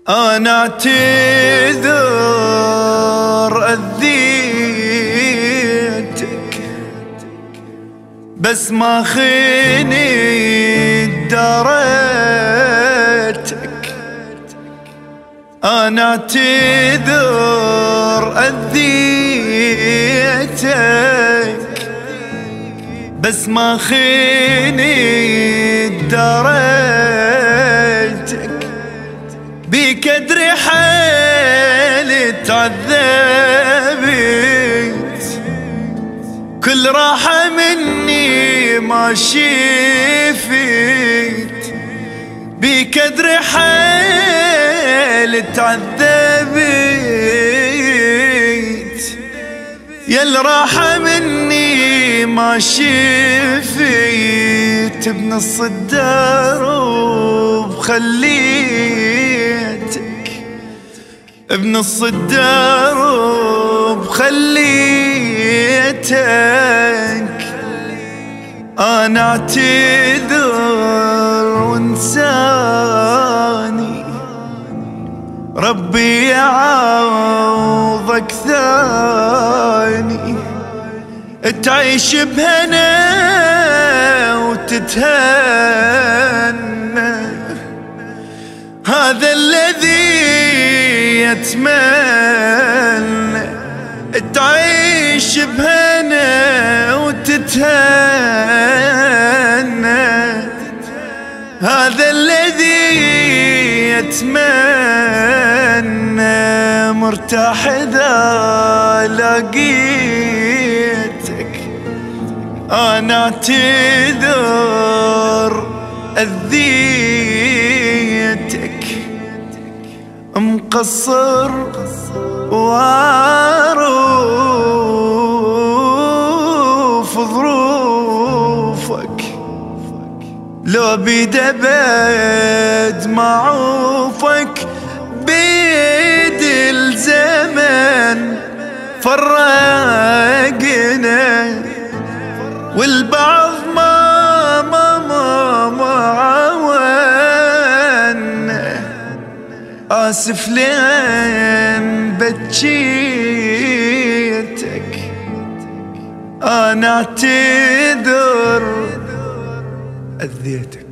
أنا أعتذر أذيتك، بس ما خيني دارتك. أنا أعتذر أذيتك، بس ما خيني دارتك. بقدر حالي تعذبت، كل راحة مني ما شفت. بقدر حالي تعذبت، يا الراحة مني ما شفت. بنص الدرب خليتك، بنص الدرب خليتك. أنا أعتذر وانساني، ربي يعوضك ثاني. تعيش بهنا وتتهنى، هذا الذي يتمنى. تعيش بهنا وتتهنى، هذا الذي يتمنى. مرتاح إذا لقيتك، أنا أعتذر أذيتك. مقصر وأعرف ظروفك، لو بيد أبد معوفك. بيد الزمن فرقنا، والبعض ما عاونا. آسف لين بجيتك، أنا أعتذر أذيتك.